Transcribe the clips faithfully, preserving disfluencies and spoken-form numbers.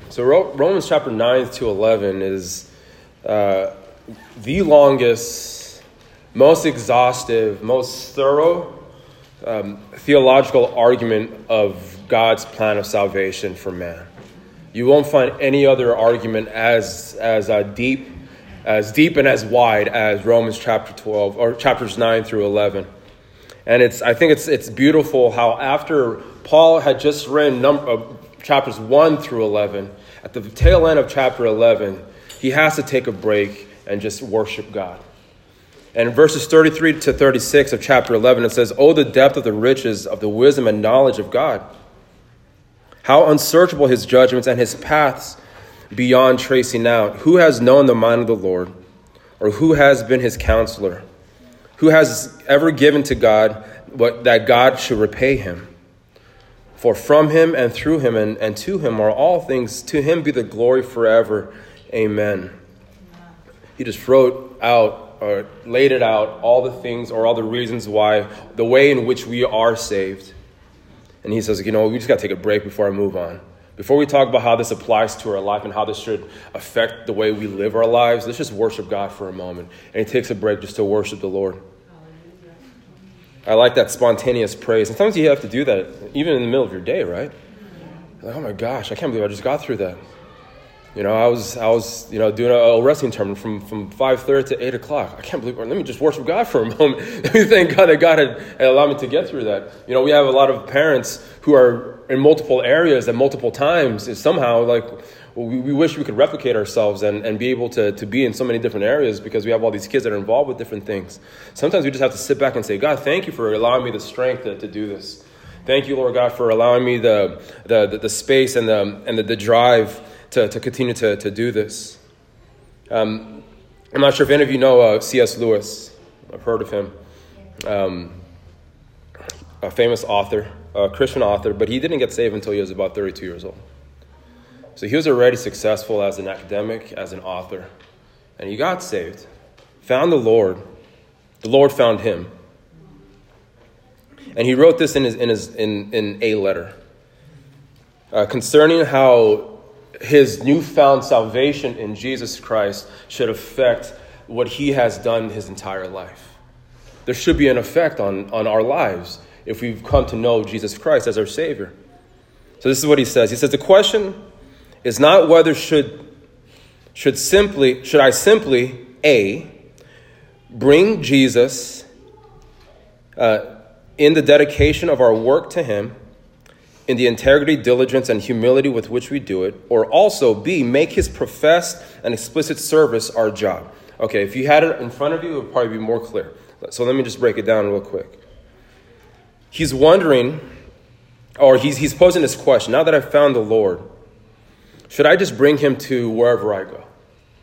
So Romans chapter nine to eleven is uh, the longest, most exhaustive, most thorough um, theological argument of God's plan of salvation for man. You won't find any other argument as as uh, deep, as deep and as wide as Romans chapter twelve or chapters nine through eleven. And it's I think it's it's beautiful how after Paul had just written number, uh, chapters one through eleven, at the tail end of chapter eleven, he has to take a break and just worship God. And in verses thirty-three to thirty-six of chapter eleven, it says, "Oh, the depth of the riches of the wisdom and knowledge of God! How unsearchable his judgments and his paths beyond tracing out! Who has known the mind of the Lord? Or who has been his counselor? Who has ever given to God what that God should repay him? For from him and through him and, and to him are all things. To him be the glory forever. Amen." He just wrote out or laid it out, all the things or all the reasons why, the way in which we are saved. And he says, you know, we just got to take a break before I move on. Before we talk about how this applies to our life and how this should affect the way we live our lives, let's just worship God for a moment. And he takes a break just to worship the Lord. I like that spontaneous praise. Sometimes you have to do that even in the middle of your day, right? You're like, oh my gosh, I can't believe I just got through that. You know, I was, I was, you know, doing a, a wrestling tournament from, from five thirty to eight o'clock. I can't believe, let me just worship God for a moment. Let me thank God that God had, had allowed me to get through that. You know, we have a lot of parents who are in multiple areas at multiple times. It's somehow like, well, we, we wish we could replicate ourselves and, and be able to, to be in so many different areas because we have all these kids that are involved with different things. Sometimes we just have to sit back and say, God, thank you for allowing me the strength to, to do this. Thank you, Lord God, for allowing me the the, the, the space and the and the, the drive to, to continue to, to do this. Um, I'm not sure if any of you know uh, C S Lewis. I've heard of him. Um, a famous author, a Christian author, but he didn't get saved until he was about thirty-two years old. So he was already successful as an academic, as an author. And he got saved, found the Lord. The Lord found him. And he wrote this in his in his in, in a letter uh, concerning how his newfound salvation in Jesus Christ should affect what he has done his entire life. There should be an effect on, on our lives if we've come to know Jesus Christ as our Savior. So this is what he says. He says, the question is not whether should should simply should I simply A, bring Jesus uh, in the dedication of our work to him, in the integrity, diligence, and humility with which we do it, or also B, make his professed and explicit service our job. Okay, if you had it in front of you, it would probably be more clear. So let me just break it down real quick. He's wondering, or he's he's posing this question, now that I've found the Lord, should I just bring him to wherever I go?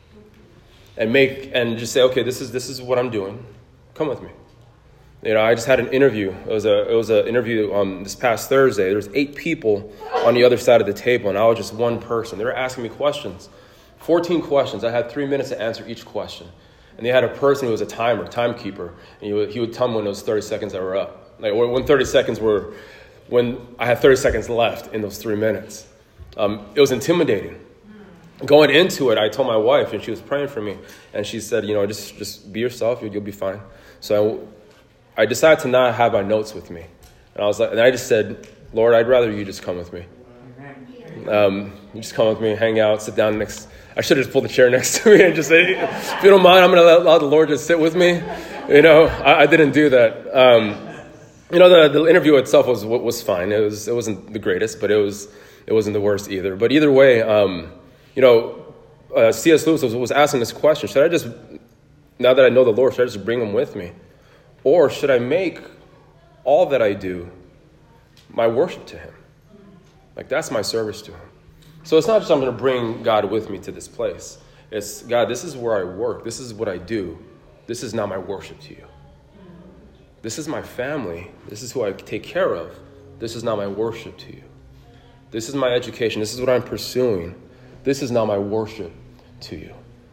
And make and just say, okay, this is this is what I'm doing. Come with me. You know, I just had an interview. It was a it was an interview um, this past Thursday. There was eight people on the other side of the table, and I was just one person. They were asking me questions, fourteen questions. I had three minutes to answer each question. And they had a person who was a timer, timekeeper, and he would, he would tell me when it was thirty seconds that were up. Like when thirty seconds were, when I had thirty seconds left in those three minutes. Um, it was intimidating. Going into it, I told my wife, and she was praying for me, and she said, you know, just just be yourself, you'll, you'll be fine. So I, I decided to not have my notes with me. And I was like, and I just said, Lord, I'd rather you just come with me. Um, you just come with me, hang out, sit down next. I should have just pulled the chair next to me and just say, if you don't mind, I'm going to allow the Lord to sit with me. You know, I, I didn't do that. Um, you know, the, the interview itself was was fine. It was it wasn't the greatest, but it was it wasn't the worst either. But either way, um, you know, uh, C S Lewis was, was asking this question: should I just, now that I know the Lord, should I just bring him with me? Or should I make all that I do my worship to him? Like, that's my service to him. So it's not just I'm going to bring God with me to this place. It's, God, this is where I work. This is what I do. This is now my worship to you. This is my family. This is who I take care of. This is now my worship to you. This is my education. This is what I'm pursuing. This is now my worship to you.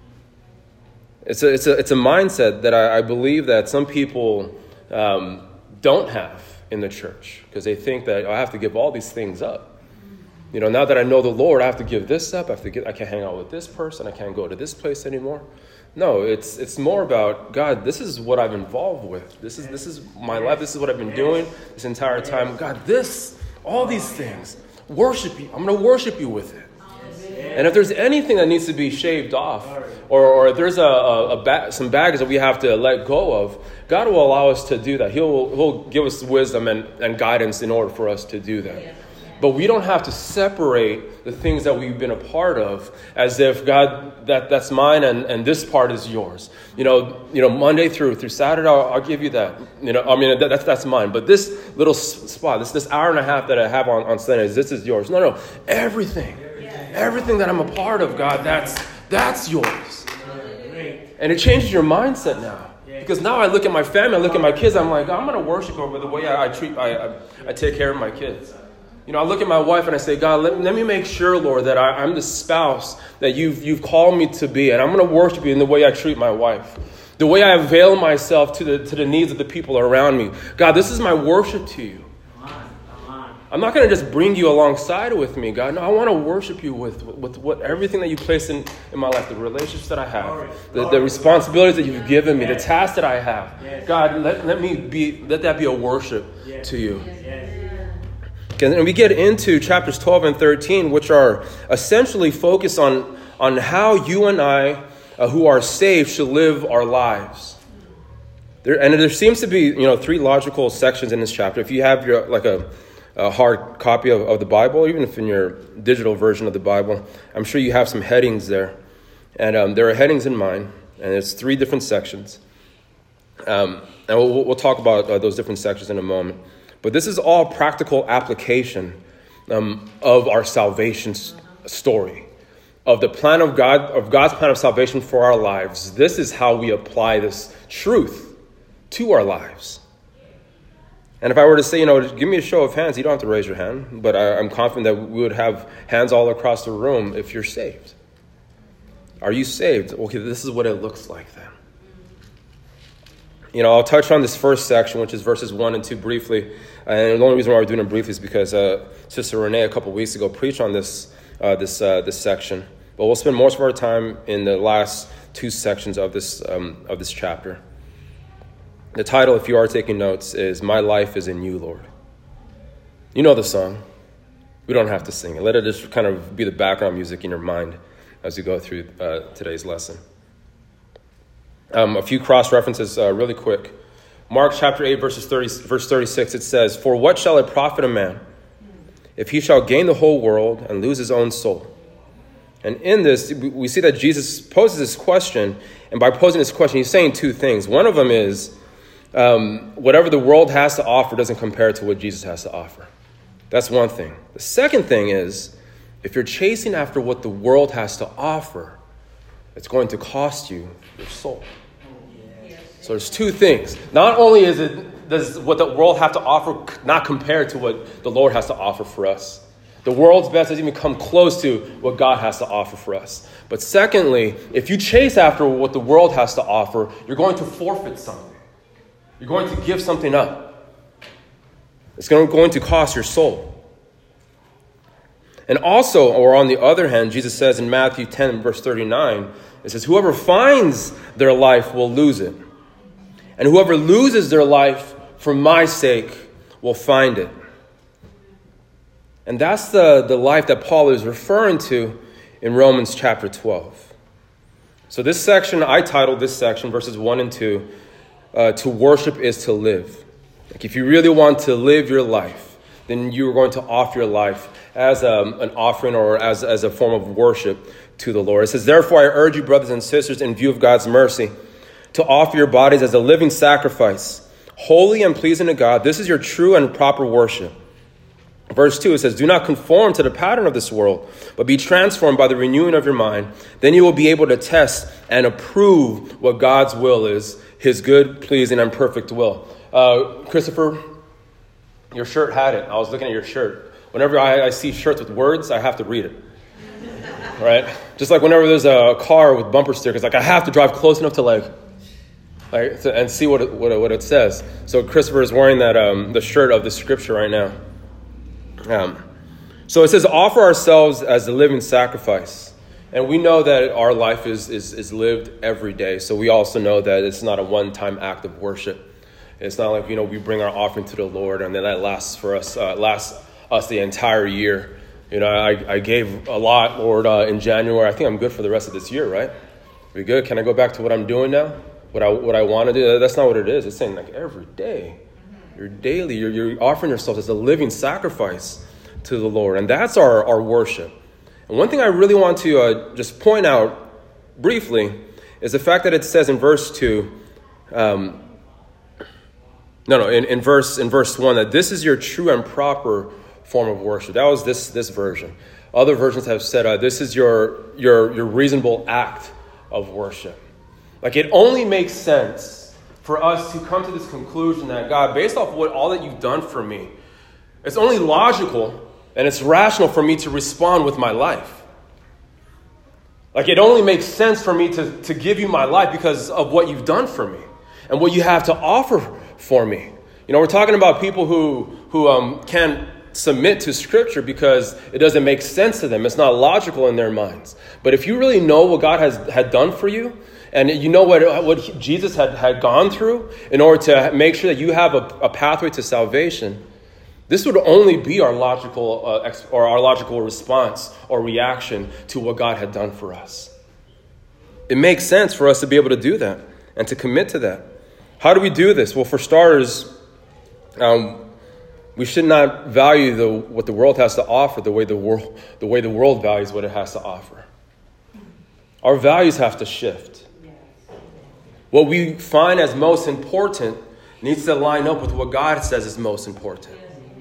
It's a it's a it's a mindset that I, I believe that some people um, don't have in the church because they think that oh, I have to give all these things up. You know, now that I know the Lord, I have to give this up. I have to get, I can't hang out with this person. I can't go to this place anymore. No, it's it's more about, God, this is what I'm involved with. This is this is my life. This is what I've been doing this entire time. God, this, all these things, worship you. I'm going to worship you with it. And if there's anything that needs to be shaved off, or, or if there's a, a, a ba- some baggage that we have to let go of, God will allow us to do that. He'll, he'll give us wisdom and, and guidance in order for us to do that. But we don't have to separate the things that we've been a part of as if, God, that, that's mine and, and this part is yours. You know, you know, Monday through through Saturday, I'll, I'll give you that. You know, I mean, that, that's that's mine. But this little spot, this this hour and a half that I have on, on Sundays, this is yours. No, no, everything. Everything that I'm a part of, God, that's that's yours. And it changes your mindset now. Because now I look at my family, I look at my kids, I'm like, I'm going to worship over the way I, I treat, I, I, I take care of my kids. You know, I look at my wife and I say, God, let, let me make sure, Lord, that I, I'm the spouse that you've you've called me to be. And I'm going to worship you in the way I treat my wife. The way I avail myself to the to the needs of the people around me. God, this is my worship to you. I'm not going to just bring you alongside with me, God. No, I want to worship you with, with, with everything that you place in, in my life, the relationships that I have, the, the responsibilities that you've given me, the tasks that I have. God, let, let me be, let that be a worship to you. And we get into chapters twelve and thirteen, which are essentially focused on, on how you and I, uh, who are saved, should live our lives. There, and there seems to be, you know, three logical sections in this chapter. If you have your like a a hard copy of, of the Bible, even if in your digital version of the Bible, I'm sure you have some headings there. And um, there are headings in mine, and it's three different sections. Um, and we'll, we'll talk about uh, those different sections in a moment. But this is all practical application um, of our salvation story, of the plan of God, of God's plan of salvation for our lives. This is how we apply this truth to our lives. And if I were to say, you know, give me a show of hands, you don't have to raise your hand, but I, I'm confident that we would have hands all across the room if you're saved. Are you saved? Okay, this is what it looks like then. You know, I'll touch on this first section, which is verses one and two briefly. And the only reason why we're doing it briefly is because uh, Sister Renee a couple weeks ago preached on this uh, this uh, this section. But we'll spend most of our time in the last two sections of this um, of this chapter. The title, if you are taking notes, is My Life is in You, Lord. You know the song. We don't have to sing it. Let it just kind of be the background music in your mind as you go through uh, today's lesson. Um, a few cross-references uh, really quick. Mark chapter eight, verses thirty, verse thirty-six, it says, For what shall it profit a man if he shall gain the whole world and lose his own soul? And in this, we see that Jesus poses this question, and by posing this question, he's saying two things. One of them is, Um, whatever the world has to offer doesn't compare to what Jesus has to offer. That's one thing. The second thing is, if you're chasing after what the world has to offer, it's going to cost you your soul. So there's two things. Not only is it does what the world have to offer not compare to what the Lord has to offer for us. The world's best doesn't even come close to what God has to offer for us. But secondly, if you chase after what the world has to offer, you're going to forfeit something. You're going to give something up. It's going to cost your soul. And also, or on the other hand, Jesus says in Matthew ten, verse thirty-nine, it says, Whoever finds their life will lose it. And whoever loses their life for my sake will find it. And that's the, the life that Paul is referring to in Romans chapter twelve. So this section, I titled this section, verses one and two, Uh, to worship is to live. Like if you really want to live your life, then you're going to offer your life as um, an offering or as, as a form of worship to the Lord. It says, Therefore I urge you, brothers and sisters, in view of God's mercy, to offer your bodies as a living sacrifice, holy and pleasing to God. This is your true and proper worship. Verse two, it says, Do not conform to the pattern of this world, but be transformed by the renewing of your mind. Then you will be able to test and approve what God's will is, his good, pleasing, and perfect will. Uh, Christopher, your shirt had it. I was looking at your shirt. Whenever I, I see shirts with words, I have to read it. Right? Just like whenever there's a car with bumper stickers, like I have to drive close enough to like, like to, and see what it, what, it, what it says. So Christopher is wearing that um, the shirt of the scripture right now. Um, So it says, offer ourselves as a living sacrifice. And we know that our life is, is, is lived every day. So we also know that it's not a one-time act of worship. It's not like, you know, we bring our offering to the Lord and then that lasts for us, uh, lasts us the entire year. You know, I, I gave a lot, Lord, uh, in January. I think I'm good for the rest of this year, right? We good? Can I go back to what I'm doing now? What I what I want to do? That's not what it is. It's saying like every day. You're daily. You're, you're offering yourself as a living sacrifice to the Lord. And that's our, our worship. And one thing I really want to uh, just point out briefly is the fact that it says in verse two, um, no, no, in, in verse in verse one, that this is your true and proper form of worship. That was this this version. Other versions have said uh, this is your your your reasonable act of worship. Like, it only makes sense for us to come to this conclusion that, God, based off what all that you've done for me, it's only logical and it's rational for me to respond with my life. Like, it only makes sense for me to, to give you my life because of what you've done for me and what you have to offer for me. You know, we're talking about people who, who um, can't submit to Scripture because it doesn't make sense to them. It's not logical in their minds. But if you really know what God has had done for you, and you know what, what Jesus had, had gone through in order to make sure that you have a, a pathway to salvation, this would only be our logical uh, ex, or our logical response or reaction to what God had done for us. It makes sense for us to be able to do that and to commit to that. How do we do this? Well, for starters, um, we should not value the, what the world has to offer the way the world the way the world values what it has to offer. Our values have to shift. What we find as most important needs to line up with what God says is most important.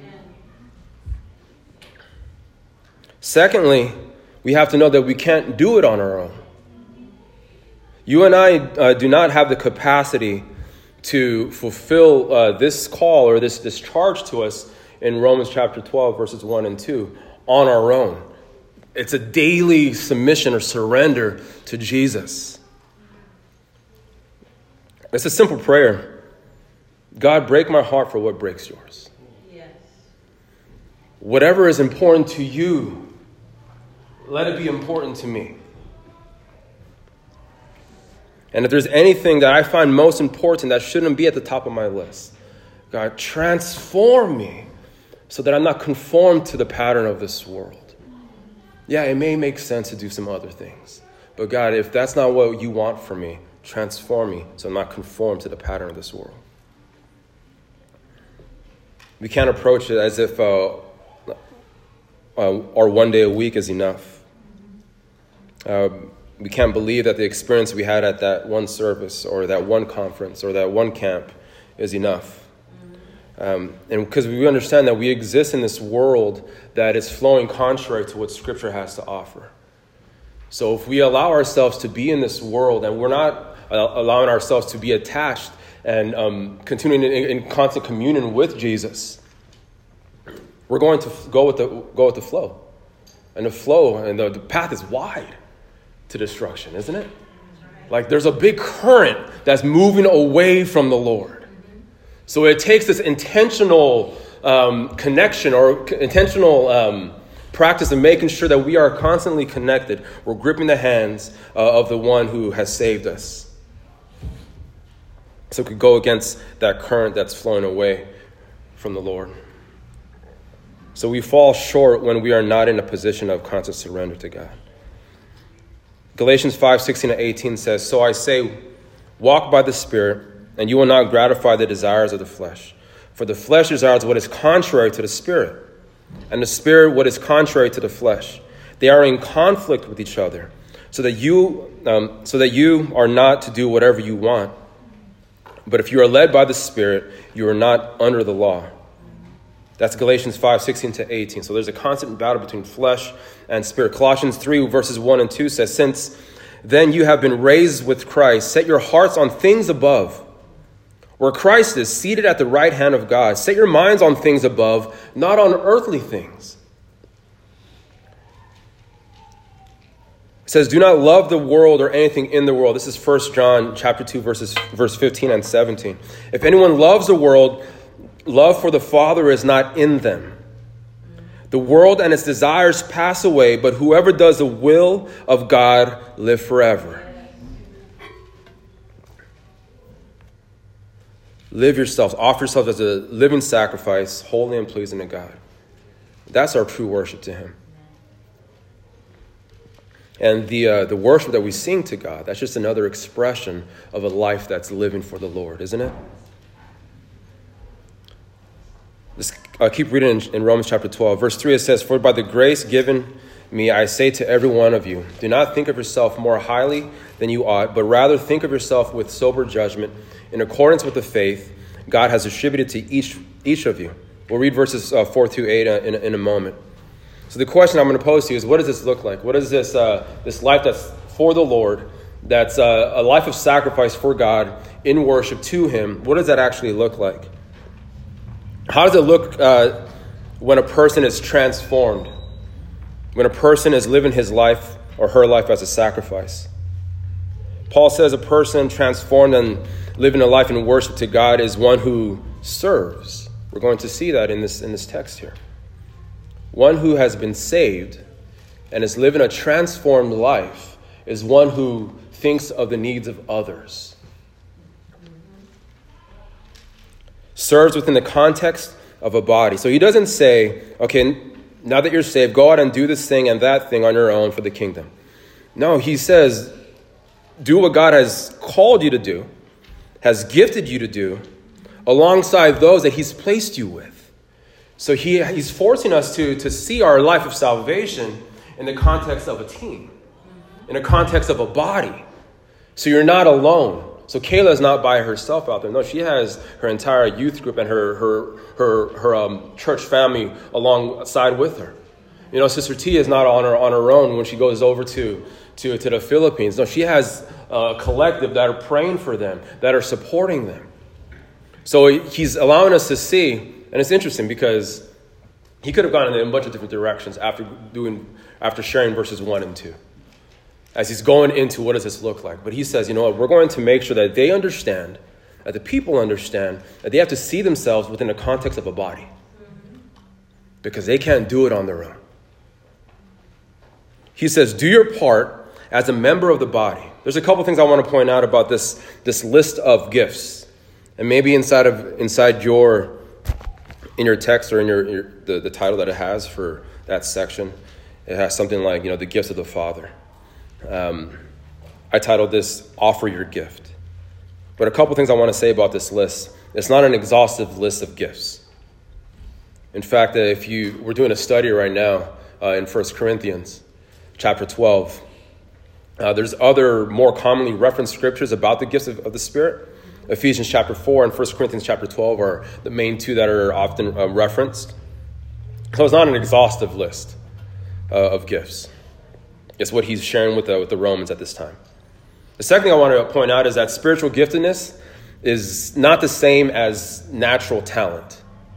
Secondly, we have to know that we can't do it on our own. You and I uh, do not have the capacity to fulfill uh, this call or this, this charge to us in Romans chapter twelve, verses one and two, on our own. It's a daily submission or surrender to Jesus. It's a simple prayer. God, break my heart for what breaks yours. Yes. Whatever is important to you, let it be important to me. And if there's anything that I find most important that shouldn't be at the top of my list, God, transform me so that I'm not conformed to the pattern of this world. Yeah, it may make sense to do some other things. But God, if that's not what you want for me, transform me so I'm not conformed to the pattern of this world. We can't approach it as if uh, uh, our one day a week is enough. Uh, we can't believe that the experience we had at that one service or that one conference or that one camp is enough. Um, and because we understand that we exist in this world that is flowing contrary to what Scripture has to offer. So if we allow ourselves to be in this world and we're not allowing ourselves to be attached and um, continuing in, in constant communion with Jesus, we're going to go with the go with the flow, and the flow and the, the path is wide to destruction, isn't it? Like there's a big current that's moving away from the Lord. So it takes this intentional um, connection or c- intentional um, practice of making sure that we are constantly connected. We're gripping the hands uh, of the one who has saved us. So we could go against that current that's flowing away from the Lord. So we fall short when we are not in a position of constant surrender to God. Galatians five, sixteen to eighteen says, "So I say, walk by the Spirit, and you will not gratify the desires of the flesh. For the flesh desires what is contrary to the Spirit, and the Spirit what is contrary to the flesh. They are in conflict with each other, so that you um, so that you are not to do whatever you want. But if you are led by the Spirit, you are not under the law." That's Galatians five, sixteen to eighteen. So there's a constant battle between flesh and spirit. Colossians three, verses one and two says, "Since then you have been raised with Christ, set your hearts on things above, where Christ is seated at the right hand of God. Set your minds on things above, not on earthly things." It says, "Do not love the world or anything in the world." This is First John chapter two, verses verse fifteen and seventeen. "If anyone loves the world, love for the Father is not in them. The world and its desires pass away, but whoever does the will of God live forever. Live yourselves, offer yourselves as a living sacrifice, holy and pleasing to God. That's our true worship to him. And the uh, the worship that we sing to God, that's just another expression of a life that's living for the Lord, isn't it? Let's uh, keep reading in, in Romans chapter twelve. Verse three, it says, "For by the grace given me, I say to every one of you, do not think of yourself more highly than you ought, but rather think of yourself with sober judgment, in accordance with the faith God has distributed to each each of you." We'll read verses uh, four through eight uh, in, in a moment. So the question I'm going to pose to you is, what does this look like? What is this uh, this life that's for the Lord, that's uh, a life of sacrifice for God in worship to him? What does that actually look like? How does it look uh, when a person is transformed? When a person is living his life or her life as a sacrifice? Paul says a person transformed and living a life in worship to God is one who serves. We're going to see that in this in this text here. One who has been saved and is living a transformed life is one who thinks of the needs of others. Serves within the context of a body. So he doesn't say, okay, now that you're saved, go out and do this thing and that thing on your own for the kingdom. No, he says, do what God has called you to do, has gifted you to do, alongside those that he's placed you with. So he, he's forcing us to, to see our life of salvation in the context of a team, in the context of a body. So you're not alone. So Kayla is not by herself out there. No, she has her entire youth group and her her her her um, church family alongside with her. You know, Sister T is not on her on her own when she goes over to to to the Philippines. No, she has a collective that are praying for them, that are supporting them. So he's allowing us to see, and it's interesting because he could have gone in a bunch of different directions after doing after sharing verses one and two. As he's going into what does this look like. But he says, you know what, we're going to make sure that they understand, that the people understand, that they have to see themselves within the context of a body. Because they can't do it on their own. He says, do your part as a member of the body. There's a couple things I want to point out about this, this list of gifts. And maybe inside of inside your, in your text or in your, your the, the title that it has for that section, it has something like, you know, the gifts of the Father. Um, I titled this, Offer Your Gift. But a couple things I want to say about this list. It's not an exhaustive list of gifts. In fact, uh, if you, we're doing a study right now uh, in First Corinthians chapter twelve. Uh, there's other more commonly referenced scriptures about the gifts of, of the Spirit. Ephesians chapter four and First Corinthians chapter twelve are the main two that are often uh, referenced. So it's not an exhaustive list uh, of gifts. It's what he's sharing with the, with the Romans at this time. The second thing I want to point out is that spiritual giftedness is not the same as natural talent.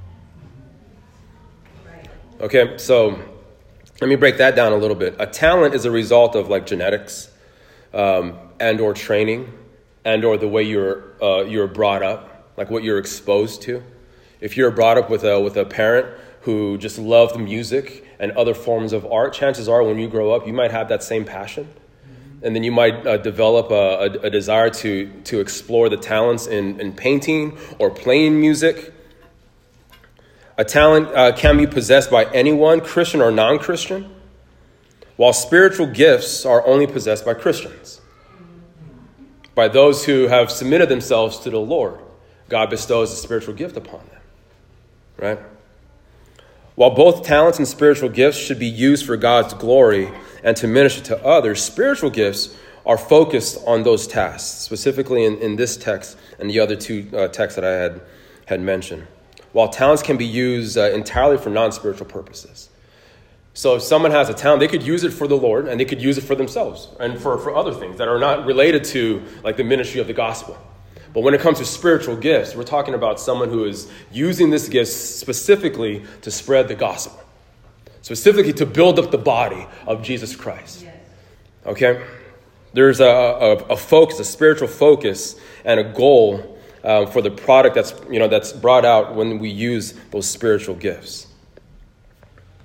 Okay, so let me break that down a little bit. A talent is a result of like genetics um, and or training and or the way you're uh, you're brought up, like what you're exposed to. If you're brought up with a with a parent who just loved music and other forms of art, chances are when you grow up, you might have that same passion. And then you might uh, develop a, a, a desire to, to explore the talents in, in painting or playing music. A talent uh, can be possessed by anyone, Christian or non-Christian, while spiritual gifts are only possessed by Christians, by those who have submitted themselves to the Lord. God bestows a spiritual gift upon them, right? While both talents and spiritual gifts should be used for God's glory and to minister to others, spiritual gifts are focused on those tasks, specifically in, in this text and the other two uh, texts that I had, had mentioned. While talents can be used uh, entirely for non-spiritual purposes. So if someone has a talent, they could use it for the Lord and they could use it for themselves and for, for other things that are not related to like the ministry of the gospel. But when it comes to spiritual gifts, we're talking about someone who is using this gift specifically to spread the gospel, specifically to build up the body of Jesus Christ. Yes. Okay? There's a, a, a focus, a spiritual focus, and a goal um, for the product that's you know that's brought out when we use those spiritual gifts.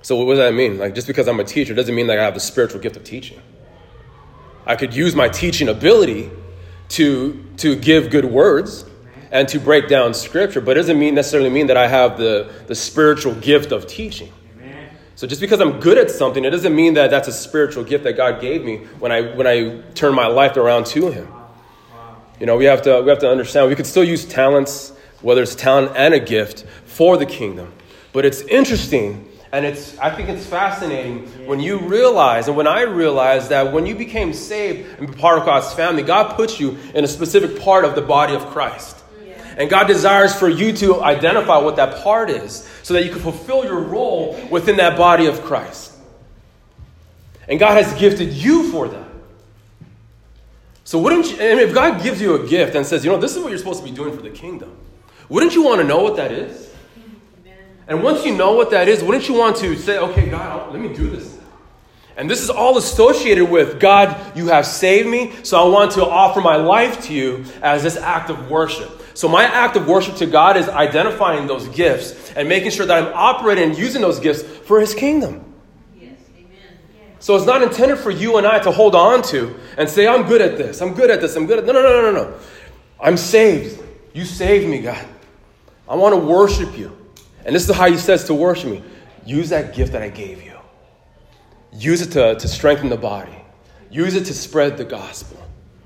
So what does that mean? Like, just because I'm a teacher doesn't mean that I have the spiritual gift of teaching. I could use my teaching ability to, to give good words and to break down scripture, but it doesn't mean necessarily mean that I have the, the spiritual gift of teaching. Amen. So just because I'm good at something, it doesn't mean that that's a spiritual gift that God gave me when I when I turn my life around to him. You know, we have to we have to understand we could still use talents, whether it's talent and a gift, for the kingdom. But it's interesting, and it's I think it's fascinating when you realize, and when I realized that when you became saved and part of God's family, God puts you in a specific part of the body of Christ. And God desires for you to identify what that part is so that you can fulfill your role within that body of Christ. And God has gifted you for that. So wouldn't you, and if God gives you a gift and says, you know, this is what you're supposed to be doing for the kingdom, wouldn't you want to know what that is? And once you know what that is, wouldn't you want to say, okay, God, let me do this. And this is all associated with, God, you have saved me, so I want to offer my life to you as this act of worship. So my act of worship to God is identifying those gifts and making sure that I'm operating and using those gifts for his kingdom. Yes, amen. Yes. So it's not intended for you and I to hold on to and say, I'm good at this, I'm good at this, I'm good at... No, no, no, no, no. I'm saved. You saved me, God. I want to worship you. And this is how he says to worship me. Use that gift that I gave you. Use it to, to strengthen the body. Use it to spread the gospel.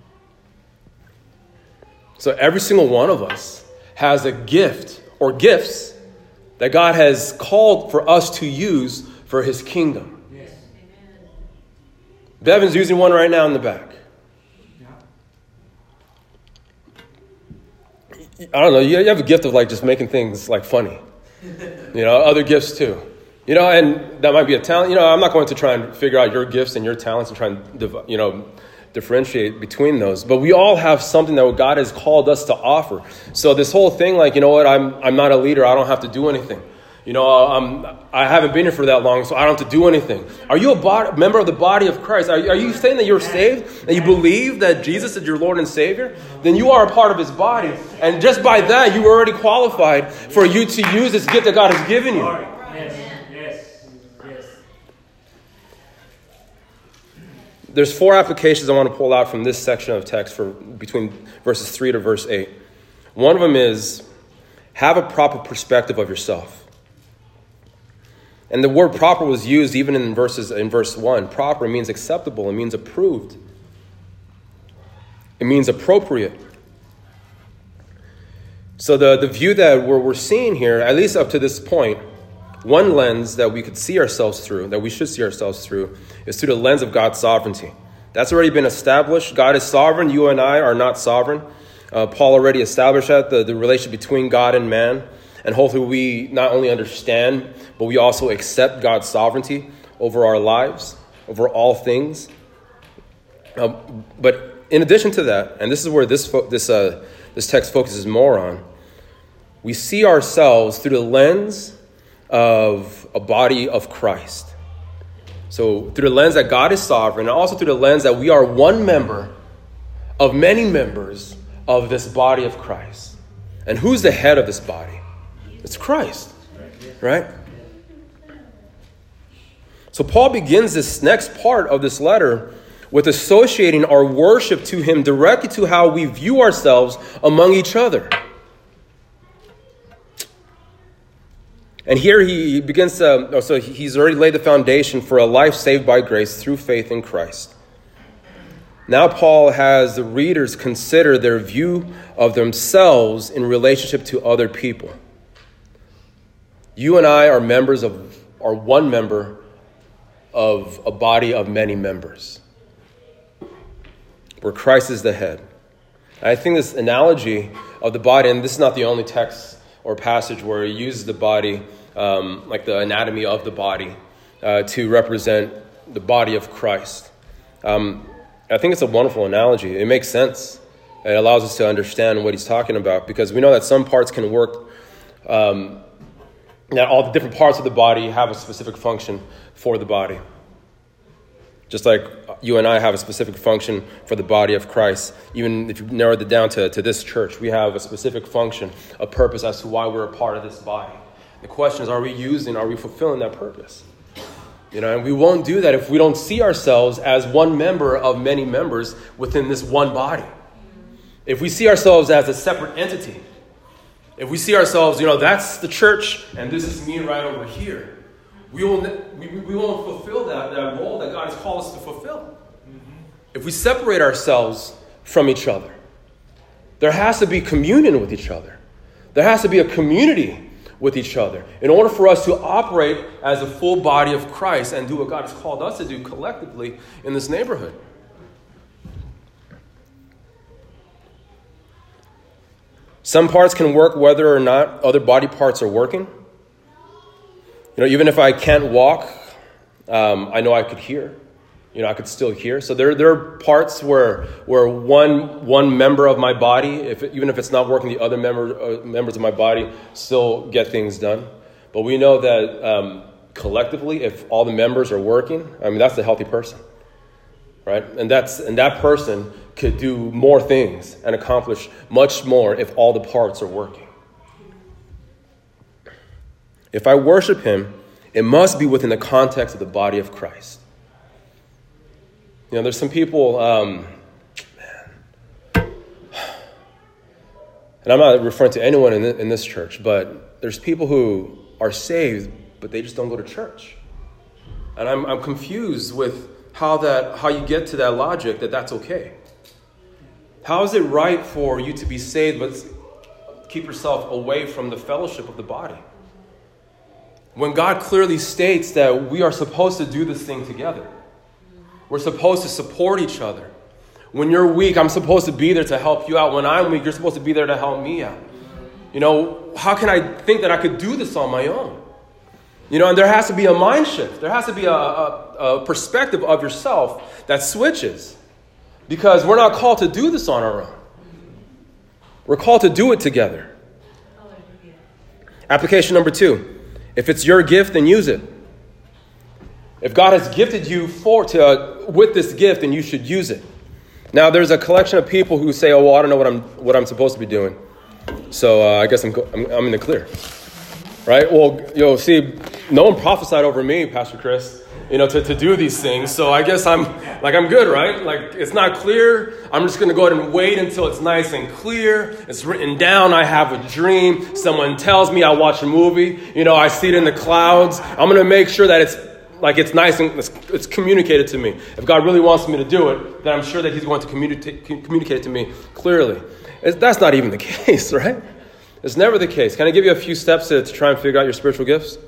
So every single one of us has a gift or gifts that God has called for us to use for his kingdom. Yes. Bevan's using one right now in the back. I don't know, you have a gift of like just making things like funny. You know, other gifts too. You know, and that might be a talent. You know, I'm not going to try and figure out your gifts and your talents and try and, you know, differentiate between those. But we all have something that God has called us to offer. So this whole thing, like, you know what, I'm I'm not a leader. I don't have to do anything. You know, I'm, I haven't been here for that long, so I don't have to do anything. Are you a body, member of the body of Christ? Are, are you saying that you're saved? That you believe that Jesus is your Lord and Savior? Then you are a part of his body. And just by that, you are already qualified for you to use this gift that God has given you. There's four applications I want to pull out from this section of text for between verses three to verse eight. One of them is have a proper perspective of yourself. And the word proper was used even in verses in verse one. Proper means acceptable. It means approved. It means appropriate. So the, the view that we're, we're seeing here, at least up to this point, one lens that we could see ourselves through, that we should see ourselves through, is through the lens of God's sovereignty. That's already been established. God is sovereign. You and I are not sovereign. Uh, Paul already established that, the, the relationship between God and man. And hopefully we not only understand, but we also accept God's sovereignty over our lives, over all things. Uh, but in addition to that, and this is where this fo- this uh, this text focuses more on, we see ourselves through the lens of a body of Christ. So through the lens that God is sovereign, and also through the lens that we are one member of many members of this body of Christ. And who's the head of this body? It's Christ, right? So Paul begins this next part of this letter with associating our worship to him directly to how we view ourselves among each other. And here he begins to, oh, so he's already laid the foundation for a life saved by grace through faith in Christ. Now Paul has the readers consider their view of themselves in relationship to other people. You and I are members of, are one member of a body of many members, where Christ is the head. And I think this analogy of the body, and this is not the only text or passage where he uses the body, um, like the anatomy of the body, uh, to represent the body of Christ. Um, I think it's a wonderful analogy. It makes sense. It allows us to understand what he's talking about, because we know that some parts can work, um, that all the different parts of the body have a specific function for the body. Just like you and I have a specific function for the body of Christ. Even if you narrowed it down to, to this church, we have a specific function, a purpose as to why we're a part of this body. The question is, are we using, are we fulfilling that purpose? You know, and we won't do that if we don't see ourselves as one member of many members within this one body. If we see ourselves as a separate entity, if we see ourselves, you know, that's the church and this is me right over here, we, will, we, we won't fulfill that, that role that God has called us to fulfill. Mm-hmm. If we separate ourselves from each other, there has to be communion with each other. There has to be a community with each other in order for us to operate as a full body of Christ and do what God has called us to do collectively in this neighborhood. Some parts can work whether or not other body parts are working. You know, even if I can't walk, um, I know I could hear. You know, I could still hear. So there, there are parts where where one one member of my body, if it, even if it's not working, the other member uh, members of my body still get things done. But we know that um, collectively, if all the members are working, I mean, that's a healthy person, right? And that's and that person could do more things and accomplish much more if all the parts are working. If I worship him, it must be within the context of the body of Christ. You know, there's some people, um, man, and I'm not referring to anyone in, in this church, but there's people who are saved, but they just don't go to church. And I'm, I'm confused with how that, how you get to that logic that that's okay. How is it right for you to be saved, but keep yourself away from the fellowship of the body? When God clearly states that we are supposed to do this thing together. We're supposed to support each other. When you're weak, I'm supposed to be there to help you out. When I'm weak, you're supposed to be there to help me out. You know, how can I think that I could do this on my own? You know, and there has to be a mind shift. There has to be a, a, a perspective of yourself that switches. Because we're not called to do this on our own. We're called to do it together. Application number two. If it's your gift, then use it. If God has gifted you for to uh, with this gift, then you should use it. Now, there's a collection of people who say, "Oh, well, I don't know what I'm what I'm supposed to be doing, so uh, I guess I'm, I'm I'm in the clear." Right? Well, you know, see, no one prophesied over me, Pastor Chris, you know, to, to do these things. So I guess I'm like I'm good, right? Like it's not clear. I'm just going to go ahead and wait until it's nice and clear. It's written down. I have a dream. Someone tells me I watch a movie. You know, I see it in the clouds. I'm going to make sure that it's like it's nice and it's, it's communicated to me. If God really wants me to do it, then I'm sure that he's going to communicate, communicate it to me clearly. It's, that's not even the case, right? It's never the case. Can I give you a few steps to, to try and figure out your spiritual gifts?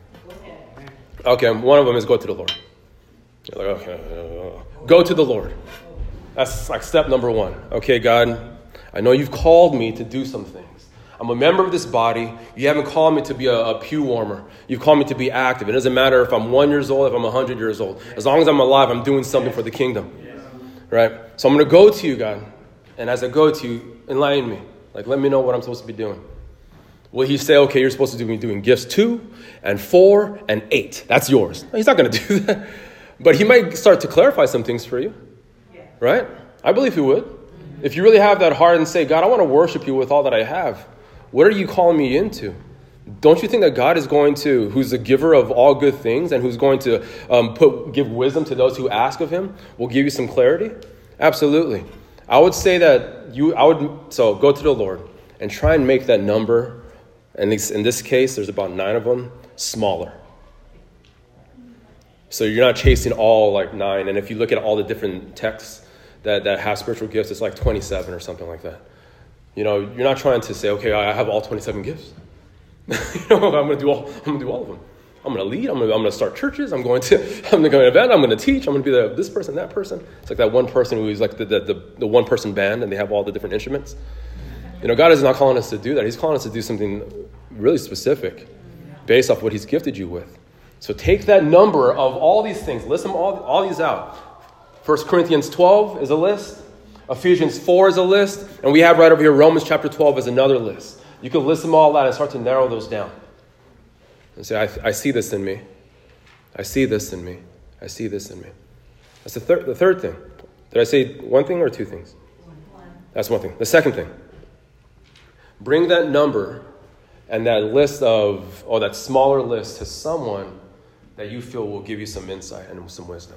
Okay, one of them is go to the Lord. You're like, okay, uh, go to the Lord. That's like step number one. Okay, God, I know you've called me to do some things. I'm a member of this body. You haven't called me to be a, a pew warmer. You've called me to be active. It doesn't matter if I'm one years old, if I'm one hundred years old. As long as I'm alive, I'm doing something for the kingdom. Right? So I'm going to go to you, God. And as I go to you, enlighten me. Like, let me know what I'm supposed to be doing. Will he say, okay, you're supposed to be doing gifts two and four and eight. That's yours. No, he's not going to do that. But he might start to clarify some things for you. Right? I believe he would. If you really have that heart and say, God, I want to worship you with all that I have. What are you calling me into? Don't you think that God is going to, who's the giver of all good things and who's going to um, put give wisdom to those who ask of him, will give you some clarity? Absolutely. I would say that you, I would, so go to the Lord and try and make that number, and in this case, there's about nine of them, smaller. So you're not chasing all like nine. And if you look at all the different texts that, that have spiritual gifts, it's like twenty-seven or something like that. You know, you're not trying to say, okay, I have all twenty-seven gifts. You know, I'm going to do all. I'm going to do all of them. I'm going to lead. I'm going to, I'm going to start churches. I'm going to. I'm going to go to an event. I'm going to teach. I'm going to be the, this person, that person. It's like that one person who is like the, the the the one person band, and they have all the different instruments. You know, God is not calling us to do that. He's calling us to do something really specific, based off what He's gifted you with. So take that number of all these things. List them all all these out. First Corinthians twelve is a list. Ephesians four is a list, and we have right over here Romans chapter twelve is another list. You can list them all out and start to narrow those down. And say, I, I see this in me. I see this in me. I see this in me. That's the third the third thing. Did I say one thing or two things? One. That's one thing. The second thing. Bring that number and that list of, or that smaller list to someone that you feel will give you some insight and some wisdom.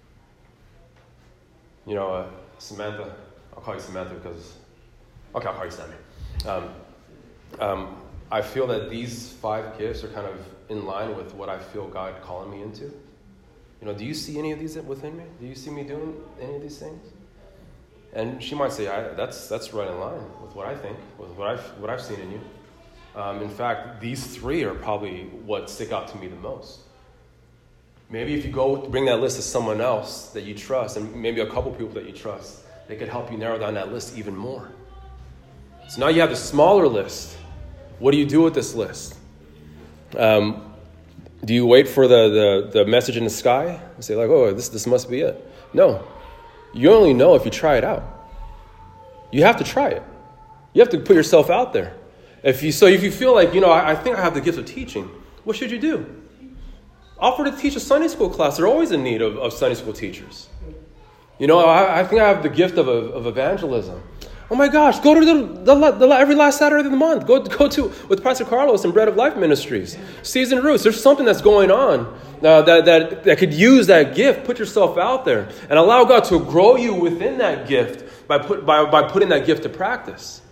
You know, uh, Samantha, I'll call you Samantha because, okay, I'll call you Sammy. Um, um, I feel that these five gifts are kind of in line with what I feel God calling me into. You know, do you see any of these within me? Do you see me doing any of these things? And she might say, I, that's that's right in line with what I think, with what I've, what I've seen in you. Um, in fact, these three are probably what stick out to me the most. Maybe if you go bring that list to someone else that you trust, and maybe a couple people that you trust, they could help you narrow down that list even more. So now you have the smaller list. What do you do with this list? Um, do you wait for the, the, the message in the sky and say like, oh, this this must be it? No. You only know if you try it out. You have to try it. You have to put yourself out there. If you so if you feel like, you know, I, I think I have the gift of teaching, what should you do? Offer to teach a Sunday school class. They're always in need of, of Sunday school teachers. You know, I, I think I have the gift of, of evangelism. Oh my gosh, go to the, the, the every last Saturday of the month. Go go to with Pastor Carlos and Bread of Life Ministries. Seasoned Roots. There's something that's going on uh, that, that, that could use that gift. Put yourself out there and allow God to grow you within that gift by, put, by, by putting that gift to practice.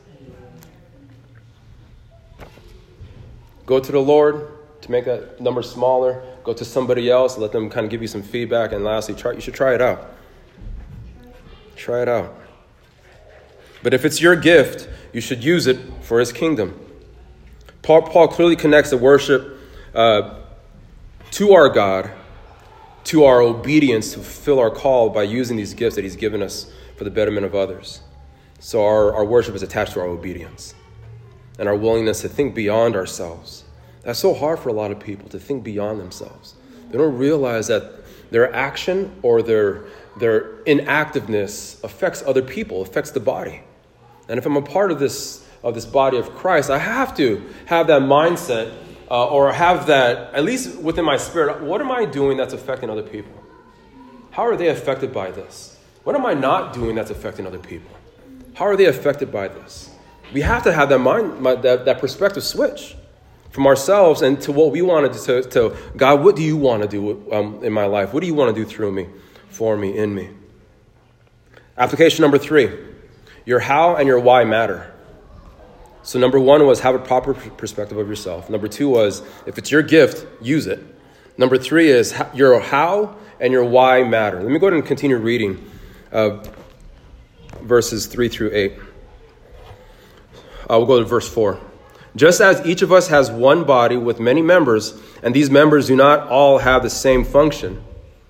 Go to the Lord to make that number smaller. Go to somebody else. Let them kind of give you some feedback. And lastly, try, you should try it out. Try it out. But if it's your gift, you should use it for his kingdom. Paul, Paul clearly connects the worship uh, to our God, to our obedience to fulfill our call by using these gifts that he's given us for the betterment of others. So our, our worship is attached to our obedience and our willingness to think beyond ourselves. That's so hard for a lot of people, to think beyond themselves. They don't realize that their action or their, their inactiveness affects other people, affects the body. And if I'm a part of this of this body of Christ, I have to have that mindset uh, or have that, at least within my spirit, what am I doing that's affecting other people? How are they affected by this? What am I not doing that's affecting other people? How are they affected by this? We have to have that mind, that, that perspective switch from ourselves and to what we want to do. To, to God, what do you want to do um, in my life? What do you want to do through me, for me, in me? Application number three. Your how and your why matter. So number one was have a proper perspective of yourself. Number two was, if it's your gift, use it. Number three is your how and your why matter. Let me go ahead and continue reading uh, verses three through eight. Uh, we'll go to verse four. Just as each of us has one body with many members, and these members do not all have the same function,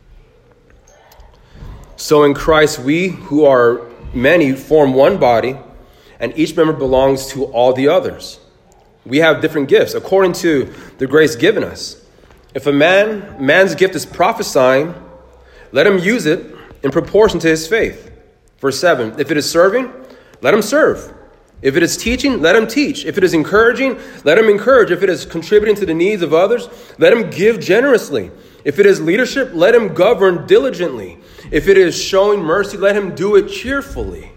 so in Christ we who are many form one body, and each member belongs to all the others. We have different gifts according to the grace given us. If a man, man's gift is prophesying, let him use it in proportion to his faith. Verse seven, if it is serving, let him serve. If it is teaching, let him teach. If it is encouraging, let him encourage. If it is contributing to the needs of others, let him give generously. If it is leadership, let him govern diligently. If it is showing mercy, let him do it cheerfully.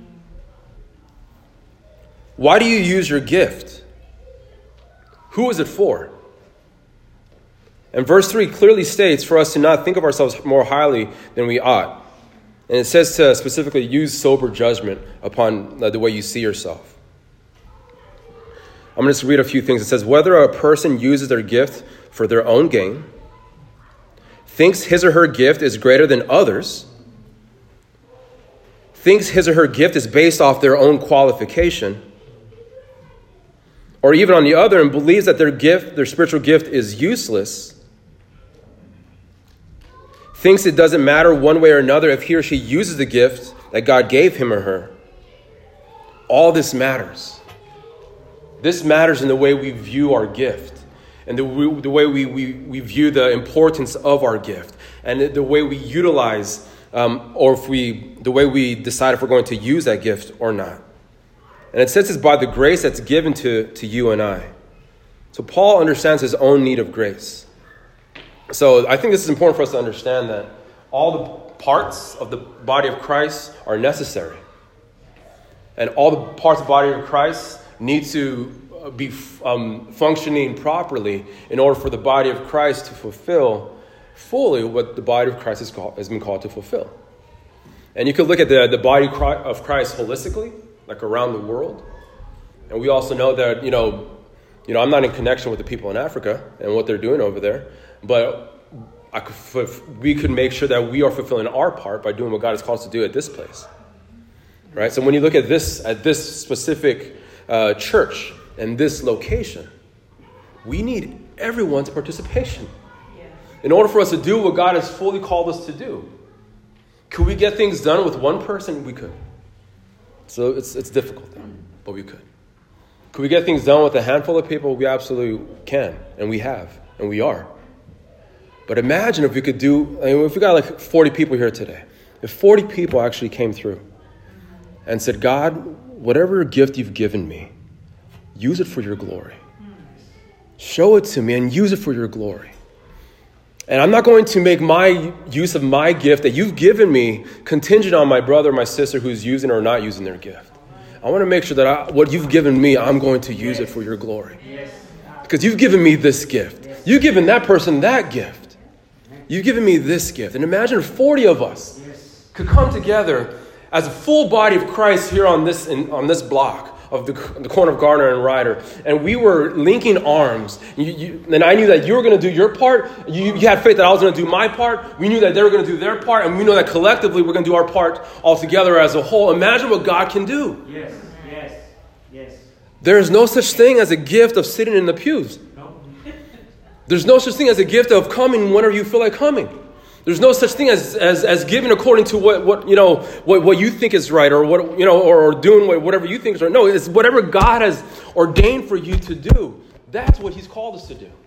Why do you use your gift? Who is it for? And verse three clearly states for us to not think of ourselves more highly than we ought. And it says to specifically use sober judgment upon the way you see yourself. I'm going to just read a few things. It says, whether a person uses their gift for their own gain, thinks his or her gift is greater than others, thinks his or her gift is based off their own qualification, or even on the other, and believes that their gift, their spiritual gift is useless, thinks it doesn't matter one way or another if he or she uses the gift that God gave him or her. All this matters. This matters in the way we view our gift and the, the way we, we, we view the importance of our gift and the, the way we utilize um, or if we the way we decide if we're going to use that gift or not. And it says it's by the grace that's given to, to you and I. So Paul understands his own need of grace. So I think this is important for us to understand that all the parts of the body of Christ are necessary. And all the parts of the body of Christ need to be um, functioning properly in order for the body of Christ to fulfill fully what the body of Christ is called, has been called to fulfill. And you could look at the, the body of Christ holistically, like around the world. And we also know that, you know, you know, I'm not in connection with the people in Africa and what they're doing over there, but I could, we could make sure that we are fulfilling our part by doing what God has called us to do at this place. Right? So when you look at this, at this specific uh, church and this location, we need everyone's participation. In order for us to do what God has fully called us to do. Could we get things done with one person? We could. So it's it's difficult, though, but we could. Could we get things done with a handful of people? We absolutely can, and we have, and we are. But imagine if we could do, I mean, if we got like forty people here today, if forty people actually came through and said, God, whatever gift you've given me, use it for your glory. Show it to me and use it for your glory. And I'm not going to make my use of my gift that you've given me contingent on my brother or my sister who's using or not using their gift. I want to make sure that I, what you've given me, I'm going to use it for your glory. Because you've given me this gift. You've given that person that gift. You've given me this gift. And imagine if forty of us could come together as a full body of Christ here on this in, on this block of the, the corner of Garner and Ryder, and we were linking arms. You, you, and I knew that you were going to do your part. You, you had faith that I was going to do my part. We knew that they were going to do their part, and we know that collectively we're going to do our part all together as a whole. Imagine what God can do. Yes, yes, yes. There is no such thing as a gift of sitting in the pews. No. There's no such thing as a gift of coming whenever you feel like coming. There's no such thing as, as, as giving according to what, what you know what, what you think is right, or what you know, or, or doing whatever you think is right. No, it's whatever God has ordained for you to do. That's what He's called us to do.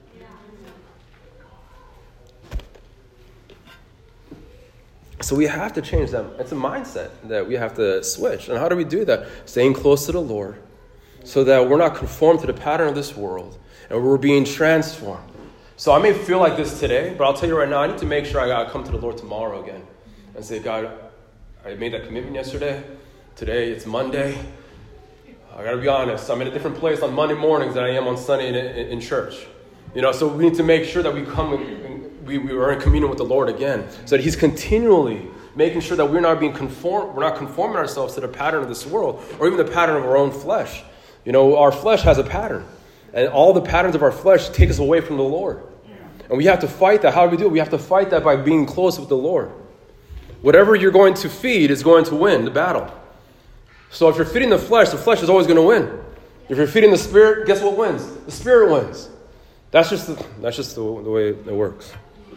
So we have to change that. It's a mindset that we have to switch. And how do we do that? Staying close to the Lord, so that we're not conformed to the pattern of this world, and we're being transformed. So I may feel like this today, but I'll tell you right now, I need to make sure I got to come to the Lord tomorrow again and say, God, I made that commitment yesterday. Today, it's Monday. I got to be honest. I'm in a different place on Monday mornings than I am on Sunday in, in, in church. You know, so we need to make sure that we come, and we, we are in communion with the Lord again, so that He's continually making sure that we're not being conformed, we're not conforming ourselves to the pattern of this world, or even the pattern of our own flesh. You know, our flesh has a pattern, and all the patterns of our flesh take us away from the Lord. And we have to fight that. How do we do it? We have to fight that by being close with the Lord. Whatever you're going to feed is going to win the battle. So if you're feeding the flesh, the flesh is always going to win. If you're feeding the Spirit, guess what wins? The Spirit wins. That's just the, that's just the, the way it works.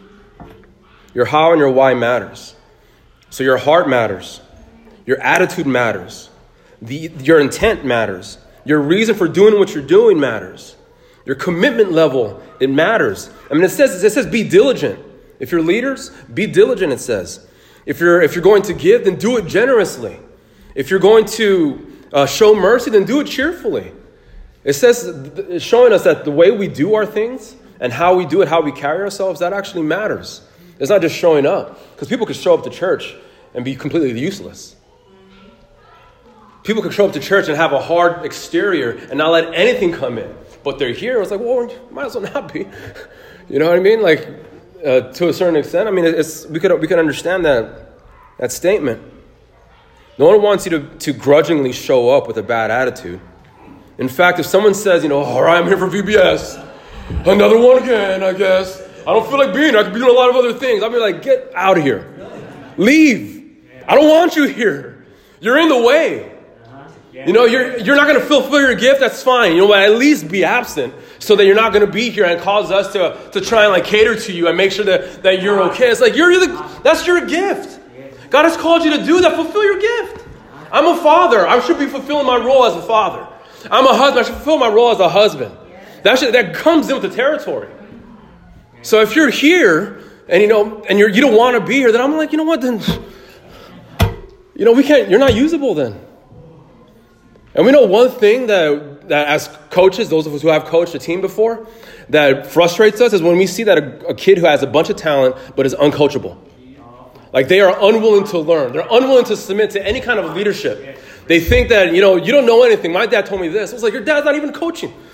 Your how and your why matters. So your heart matters. Your attitude matters. The, your intent matters. Your reason for doing what you're doing matters. Your commitment level, it matters. I mean, it says it says be diligent. If you're leaders, be diligent, it says. If you're if you're going to give, then do it generously. If you're going to uh, show mercy, then do it cheerfully. It says, it's showing us that the way we do our things and how we do it, how we carry ourselves, that actually matters. It's not just showing up. Because people could show up to church and be completely useless. People could show up to church and have a hard exterior and not let anything come in. But they're here. It's like, well, might as well not be. You know what I mean? Like, uh, to a certain extent. I mean, it's we could we could understand that that statement. No one wants you to, to grudgingly show up with a bad attitude. In fact, if someone says, you know, all right, I'm here for V B S. Another one again, I guess. I don't feel like being here. I could be doing a lot of other things. I'll be like, get out of here. Leave. I don't want you here. You're in the way. You know, you're you're not going to fulfill your gift. That's fine. You know, but at least be absent so that you're not going to be here and cause us to, to try and like cater to you and make sure that, that you're okay. It's like, you're the, that's your gift. God has called you to do that. Fulfill your gift. I'm a father. I should be fulfilling my role as a father. I'm a husband. I should fulfill my role as a husband. That should, that comes in with the territory. So if you're here and, you know, and you're, you don't want to be here, then I'm like, you know what, then, you know, we can't, you're not usable then. And we know one thing that, that as coaches, those of us who have coached a team before, that frustrates us is when we see that a, a kid who has a bunch of talent but is uncoachable. Like they are unwilling to learn. They're unwilling to submit to any kind of leadership. They think that, you know, you don't know anything. My dad told me this. I was like, your dad's not even coaching.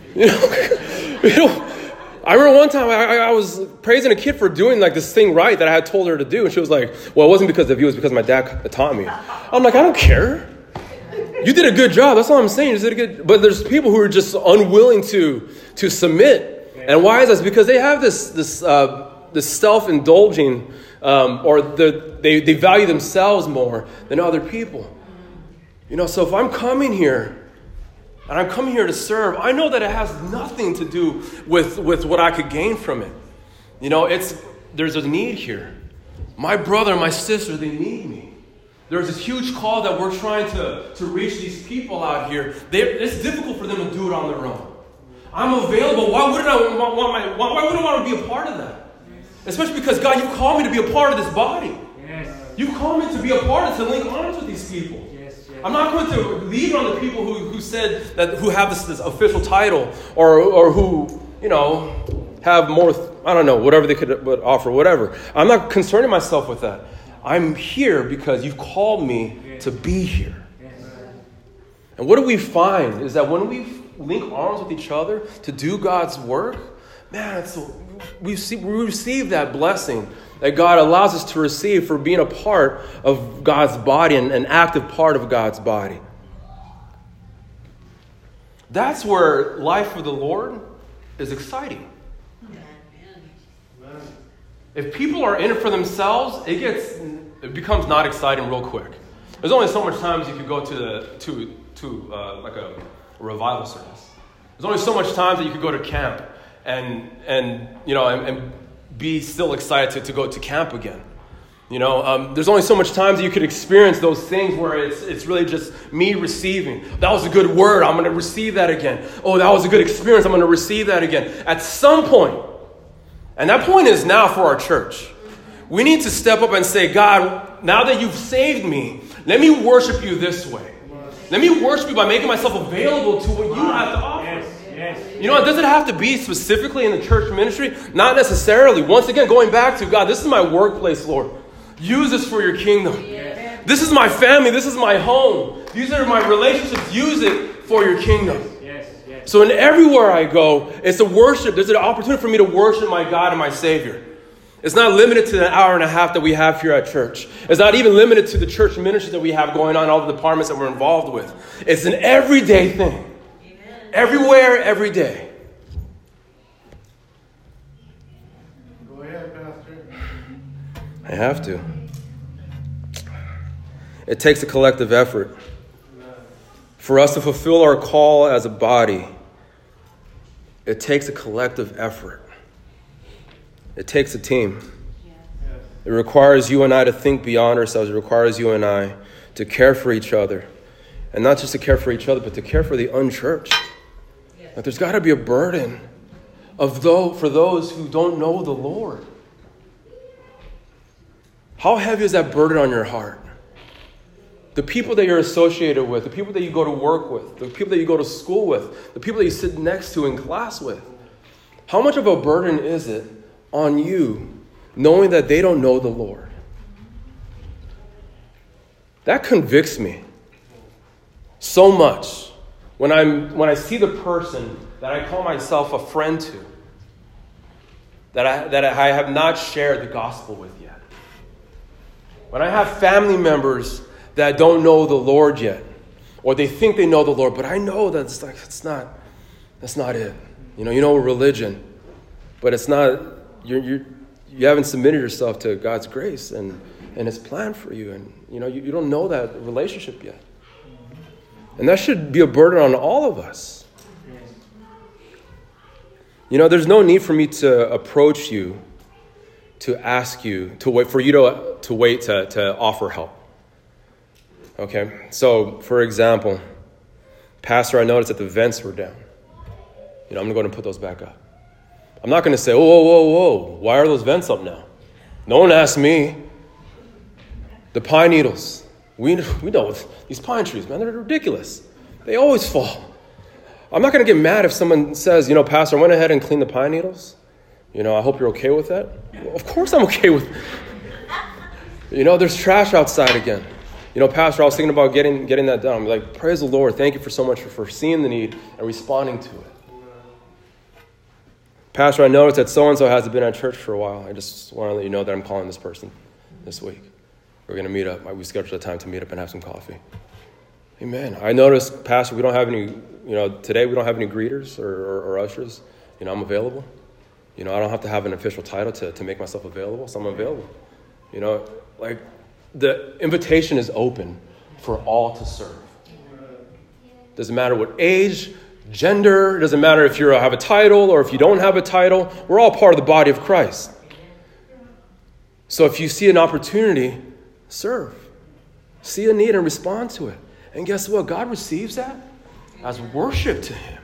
You know, you know I remember one time I, I was praising a kid for doing like this thing right that I had told her to do. And she was like, well, it wasn't because of you. It was because my dad taught me. I'm like, I don't care. You did a good job. That's all I'm saying. You did a good. But there's people who are just unwilling to to submit. And why is this? Because they have this this uh, this self-indulging um, or the, they, they value themselves more than other people. You know, so if I'm coming here and I'm coming here to serve, I know that it has nothing to do with, with what I could gain from it. You know, it's there's a need here. My brother and my sister, they need me. There's this huge call that we're trying to, to reach these people out here. They, it's difficult for them to do it on their own. I'm available. Why wouldn't I want, want my? Why, why wouldn't I want to be a part of that? Especially because, God, you called me to be a part of this body. Yes. You called me to be a part of, to link arms with these people. Yes, yes. I'm not going to lean on the people who, who said that, who have this, this official title or or who, you know, have more, I don't know, whatever they could would offer, whatever. I'm not concerning myself with that. I'm here because you've called me yes. to be here. Yes. And what do we find is that when we link arms with each other to do God's work, man, it's, we, see, we receive that blessing that God allows us to receive for being a part of God's body and an active part of God's body. That's where life with the Lord is exciting. If people are in it for themselves, it gets it becomes not exciting real quick. There's only so much times you could go to the, to to uh, like a revival service. There's only so much times that you could go to camp and and you know and, and be still excited to, to go to camp again. You know, um, there's only so much times that you could experience those things where it's it's really just me receiving. That was a good word. I'm going to receive that again. Oh, that was a good experience. I'm going to receive that again. At some point, and that point is now for our church. We need to step up and say, God, now that you've saved me, let me worship you this way. Let me worship you by making myself available to what you have to offer. Yes, yes. You know, it doesn't have to be specifically in the church ministry. Not necessarily. Once again, going back to, God, this is my workplace, Lord. Use this for your kingdom. Yes. This is my family. This is my home. These are my relationships. Use it for your kingdom. Yes, yes. So in everywhere I go, it's a worship. There's an opportunity for me to worship my God and my Savior. It's not limited to the hour and a half that we have here at church. It's not even limited to the church ministry that we have going on, all the departments that we're involved with. It's an everyday thing. Amen. Everywhere, every day. Go ahead, Pastor. I have to. It takes a collective effort. For us to fulfill our call as a body, it takes a collective effort. It takes a team. It requires you and I to think beyond ourselves. It requires you and I to care for each other. And not just to care for each other, but to care for the unchurched. Like there's got to be a burden of though for those who don't know the Lord. How heavy is that burden on your heart? The people that you're associated with, the people that you go to work with, the people that you go to school with, the people that you sit next to in class with. How much of a burden is it on you knowing that they don't know the Lord? That convicts me so much when I'm when I see the person that I call myself a friend to, that I that I have not shared the gospel with yet. When I have family members that don't know the Lord yet, or they think they know the Lord, but I know that it's like it's not that's not it. You know, you know religion, but it's not. You're, you're, you haven't submitted yourself to God's grace and, and His plan for you. And, you know, you, you don't know that relationship yet. And that should be a burden on all of us. You know, there's no need for me to approach you, to ask you, to wait, for you to, to wait to, to offer help. Okay? So, for example, Pastor, I noticed that the vents were down. You know, I'm going to go ahead and put those back up. I'm not going to say, whoa, whoa, whoa, whoa, why are those vents up now? No one asked me. The pine needles. We, we know these pine trees, man, they're ridiculous. They always fall. I'm not going to get mad if someone says, you know, Pastor, I went ahead and cleaned the pine needles. You know, I hope you're okay with that. Well, of course I'm okay with it. You know, there's trash outside again. You know, Pastor, I was thinking about getting getting that done. I'm like, praise the Lord. Thank you for so much for, for seeing the need and responding to it. Pastor, I noticed that so-and-so hasn't been at church for a while. I just want to let you know that I'm calling this person this week. We're going to meet up. We scheduled a time to meet up and have some coffee. Amen. I noticed, Pastor, we don't have any, you know, today we don't have any greeters or, or, or ushers. You know, I'm available. You know, I don't have to have an official title to, to make myself available, so I'm available. You know, like the invitation is open for all to serve. Doesn't matter what age, gender, it doesn't matter if you have a title or if you don't have a title. We're all part of the body of Christ. So if you see an opportunity, serve. See a need and respond to it. And guess what? God receives that as worship to him.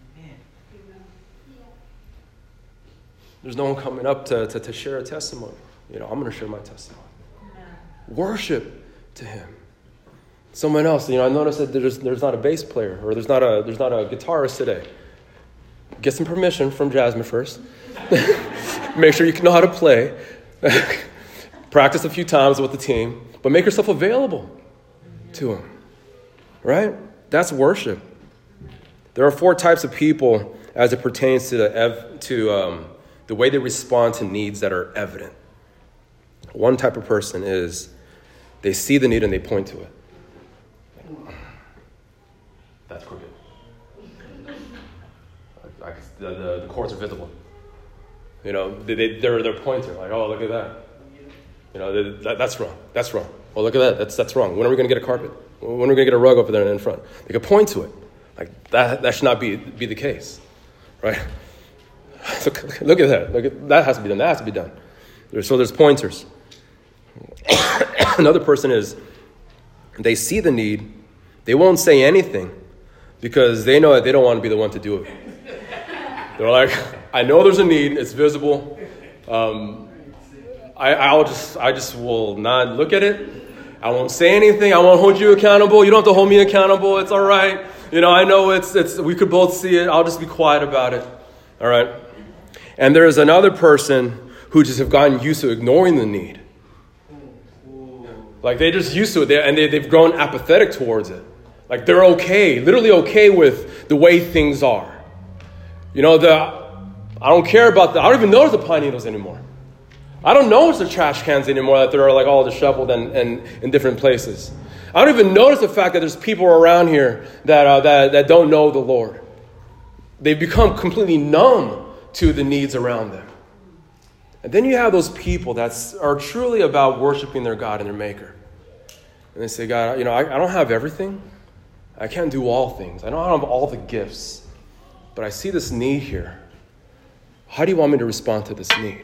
There's no one coming up to, to, to share a testimony. You know, I'm going to share my testimony. Worship to him. Someone else, you know, I noticed that there's there's not a bass player or there's not a there's not a guitarist today. Get some permission from Jasmine first. Make sure you can know how to play. Practice a few times with the team, but make yourself available to him. Right? That's worship. There are four types of people as it pertains to the ev- to um, the way they respond to needs that are evident. One type of person is they see the need and they point to it. That's crooked. I, I, the, the, the cords are visible. You know, they, they, they're, they're pointing like, oh, look at that. You know, they, that, that's wrong. That's wrong. Oh, look at that. That's that's wrong. When are we going to get a carpet? When are we going to get a rug over there in front? They could point to it. Like, that that should not be, be the case. Right? Look, look at that. Look at, that has to be done. That has to be done. There's, so there's pointers. Another person is, they see the need. They won't say anything because they know that they don't want to be the one to do it. They're like, I know there's a need. It's visible. Um, I, I'll just, I just will not look at it. I won't say anything. I won't hold you accountable. You don't have to hold me accountable. It's all right. You know, I know it's, it's, we could both see it. I'll just be quiet about it. All right. And there's another person who just have gotten used to ignoring the need. Like they're just used to it, and they, they've grown apathetic towards it. Like they're okay, literally okay with the way things are. You know, the I don't care about the, I don't even notice the pine needles anymore. I don't notice the trash cans anymore that they're like all disheveled and, and in different places. I don't even notice the fact that there's people around here that, uh, that, that don't know the Lord. They've become completely numb to the needs around them. And then you have those people that are truly about worshiping their God and their Maker. And they say, God, you know, I, I don't have everything. I can't do all things. I don't have all the gifts. But I see this need here. How do you want me to respond to this need?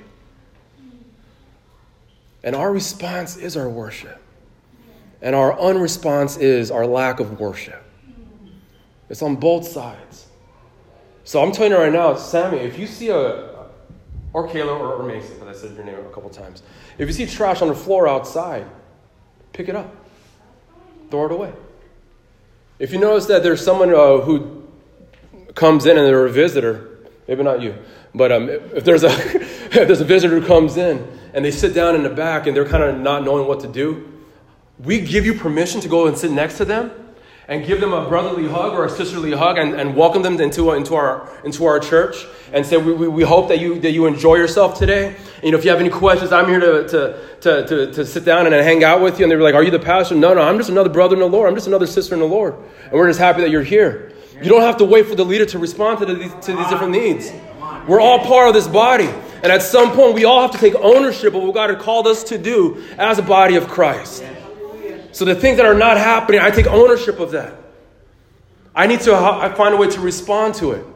And our response is our worship. And our unresponse is our lack of worship. It's on both sides. So I'm telling you right now, Sammy, if you see a... Or Kayla or, or Mason, because I said your name a couple times. If you see trash on the floor outside, pick it up. Throw it away. If you notice that there's someone uh, who comes in and they're a visitor, maybe not you, but um, if there's a if there's a visitor who comes in and they sit down in the back and they're kind of not knowing what to do, we give you permission to go and sit next to them and give them a brotherly hug or a sisterly hug and, and welcome them into, into our into our church and say, we, we, we hope that you that you enjoy yourself today. And, you know, if you have any questions, I'm here to to, to, to, to sit down and hang out with you. And they were like, are you the pastor? No, no, I'm just another brother in the Lord. I'm just another sister in the Lord. And we're just happy that you're here. You don't have to wait for the leader to respond to, the, to these different needs. We're all part of this body. And at some point, we all have to take ownership of what God had called us to do as a body of Christ. So the things that are not happening, I take ownership of that. I need to I find a way to respond to it.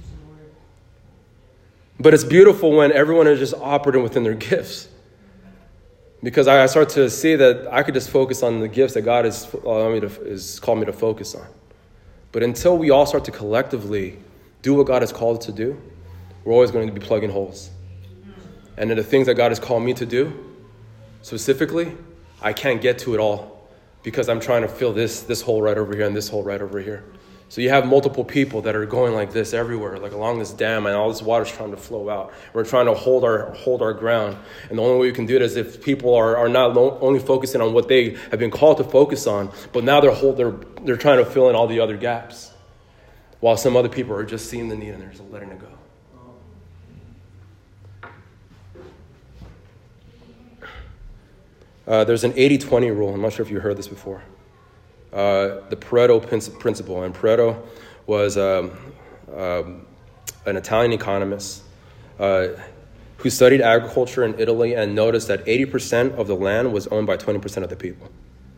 But it's beautiful when everyone is just operating within their gifts. Because I start to see that I could just focus on the gifts that God has allowed me to, is called me to focus on. But until we all start to collectively do what God has called us to do, we're always going to be plugging holes. And then the things that God has called me to do, specifically, I can't get to it all because I'm trying to fill this, this hole right over here and this hole right over here. So you have multiple people that are going like this everywhere, like along this dam, and all this water's trying to flow out. We're trying to hold our hold our ground. And the only way we can do it is if people are, are not lo- only focusing on what they have been called to focus on, but now they're hold, they're they're trying to fill in all the other gaps. While some other people are just seeing the need and they're just letting it go. Uh, there's an eighty twenty rule. I'm not sure if you heard this before. Uh, the Pareto principle. And Pareto was um, um, an Italian economist uh, who studied agriculture in Italy and noticed that eighty percent of the land was owned by twenty percent of the people.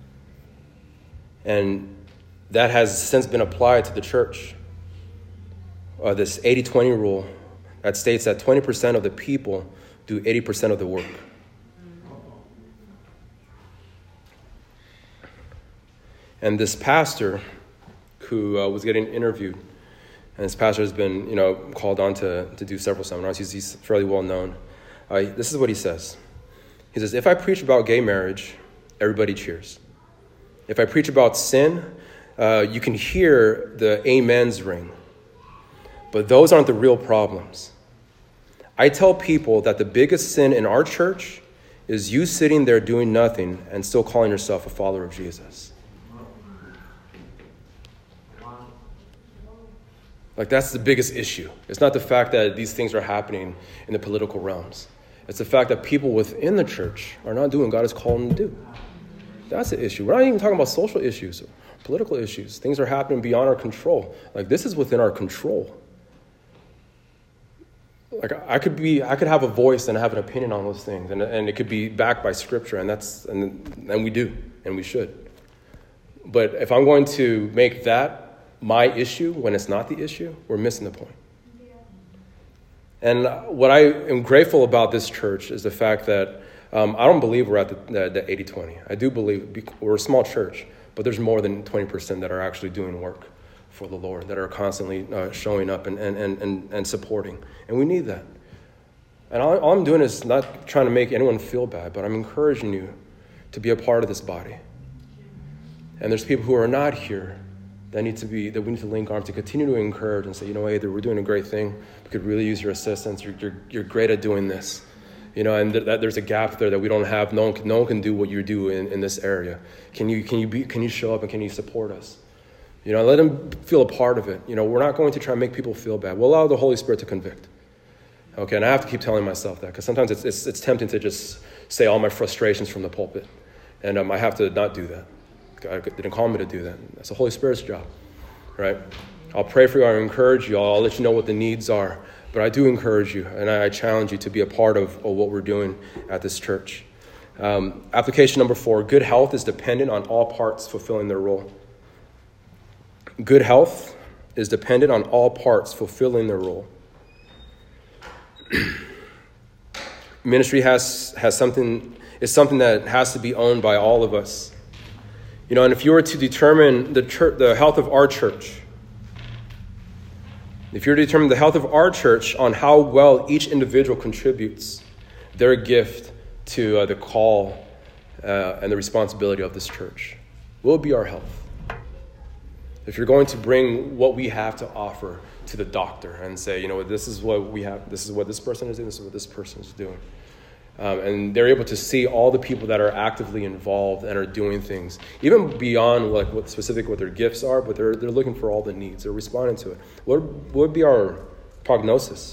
And that has since been applied to the church. Uh, this eighty twenty rule that states that twenty percent of the people do eighty percent of the work. And this pastor who uh, was getting interviewed, and this pastor has been, you know, called on to, to do several seminars. He's, he's fairly well known. Uh, this is what he says. He says, if I preach about gay marriage, everybody cheers. If I preach about sin, uh, you can hear the amens ring. But those aren't the real problems. I tell people that the biggest sin in our church is you sitting there doing nothing and still calling yourself a follower of Jesus. Like, that's the biggest issue. It's not the fact that these things are happening in the political realms. It's the fact that people within the church are not doing what God has called them to do. That's the issue. We're not even talking about social issues or political issues. Things are happening beyond our control. Like, this is within our control. Like, I could be, I could have a voice and have an opinion on those things, and and it could be backed by Scripture, and that's and and we do, and we should. But if I'm going to make that my issue when it's not the issue, we're missing the point. Yeah. And what I am grateful about this church is the fact that um, I don't believe we're at the, the, the eighty twenty. I do believe we're a small church, but there's more than twenty percent that are actually doing work for the Lord, that are constantly uh, showing up and, and, and, and supporting. And we need that. And all, all I'm doing is not trying to make anyone feel bad, but I'm encouraging you to be a part of this body. And there's people who are not here that need to be, that we need to link arms to continue to encourage and say, you know, hey, we're doing a great thing. We could really use your assistance. You're you're, you're great at doing this. You know, and th- that there's a gap there that we don't have. No one can, no one can do what you do in, in this area. Can you can you be can you show up and can you support us? You know, let them feel a part of it. You know, we're not going to try and make people feel bad. We'll allow the Holy Spirit to convict. Okay, and I have to keep telling myself that because sometimes it's, it's it's tempting to just say all my frustrations from the pulpit, and um, I have to not do that. God didn't call me to do that. That's the Holy Spirit's job, right? I'll pray for you. I'll encourage you. I'll let you know what the needs are. But I do encourage you, and I challenge you to be a part of, of what we're doing at this church. Um, application number four, good health is dependent on all parts fulfilling their role. Good health is dependent on all parts fulfilling their role. Ministry has has something is something that has to be owned by all of us. You know, and if you were to determine the church, the health of our church, if you were to determine the health of our church on how well each individual contributes their gift to uh, the call uh, and the responsibility of this church, what would be our health? If you're going to bring what we have to offer to the doctor and say, you know, this is what we have, this is what this person is doing, this is what this person is doing. Um, and they're able to see all the people that are actively involved and are doing things, even beyond like what specific what their gifts are, but they're they're looking for all the needs. They're responding to it. What, what would be our prognosis?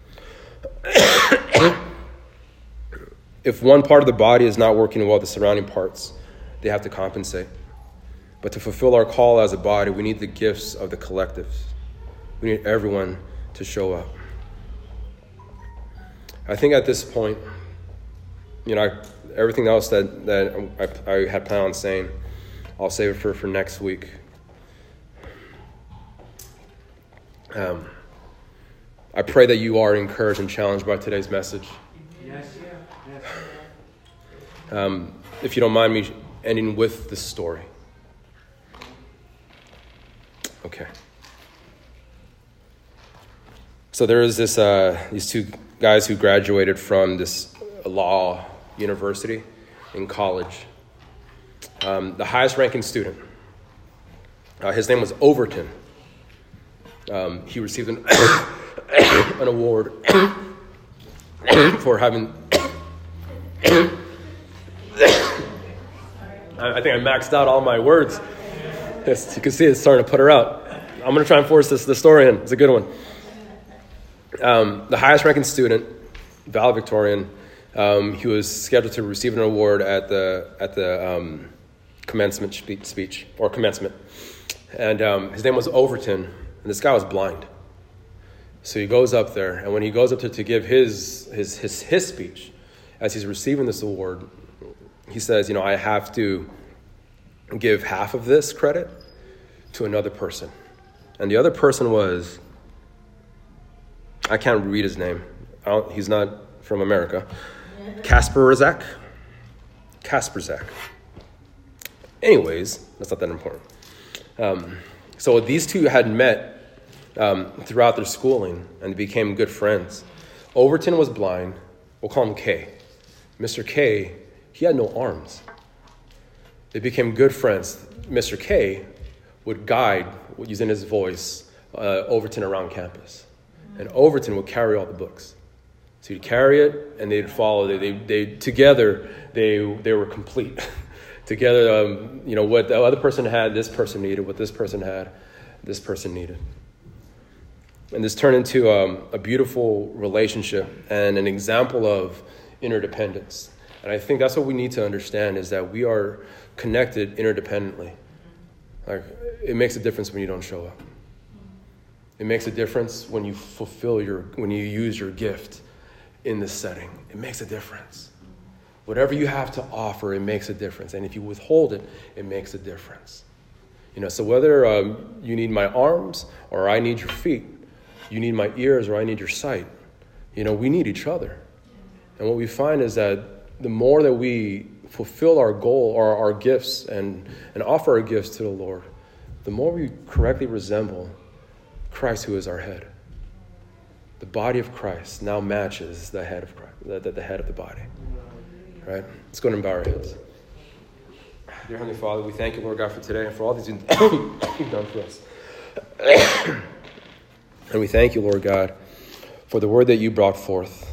If one part of the body is not working well, the surrounding parts, they have to compensate. But to fulfill our call as a body, we need the gifts of the collective. We need everyone to show up. I think at this point, you know, I, everything else that, that I, I had planned on saying, I'll save it for, for next week. Um, I pray that you are encouraged and challenged by today's message. Yes, yeah. Yes. Um, if you don't mind me ending with this story. Okay. So there is this uh, these two guys who graduated from this law university in college. Um, the highest ranking student, uh, his name was Overton. Um, he received an, an award for having... I think I maxed out all my words. Yes, you can see it's starting to put her out. I'm going to try and force this the story in. It's a good one. Um, the highest ranking student, valedictorian, Um, he was scheduled to receive an award at the at the um, commencement spe- speech or commencement, and um, his name was Overton, and this guy was blind. So he goes up there, and when he goes up to, to give his, his his his speech, as he's receiving this award, he says, you know, I have to give half of this credit to another person. And the other person was, I can't read his name. I don't, he's not from America. Kasperzak. Kasperzak. Anyways, that's not that important. Um, so these two had met Um, throughout their schooling and became good friends. Overton was blind. We'll call him K. Mister K, he had no arms. They became good friends. Mister K would guide, using his voice, uh, Overton around campus. And Overton would carry all the books. So he'd carry it, and they'd follow. They, they, they together, they they were complete. Together, um, you know, what the other person had, this person needed. What this person had, this person needed. And this turned into um, a beautiful relationship and an example of interdependence. And I think that's what we need to understand, is that we are connected interdependently. Like, it makes a difference when you don't show up. It makes a difference when you fulfill your, when you use your gift in this setting. It makes a difference. Whatever you have to offer, it makes a difference. And if you withhold it, it makes a difference. You know, so whether um, you need my arms or I need your feet, you need my ears or I need your sight. You know, we need each other. And what we find is that the more that we fulfill our goal or our gifts and, and offer our gifts to the Lord, the more we correctly resemble Christ, who is our head. The body of Christ now matches the head of Christ, the, the, the head of the body. Right? Let's go and bow our heads. Dear Heavenly Father, we thank you, Lord God, for today and for all these things you've done for us. And we thank you, Lord God, for the word that you brought forth.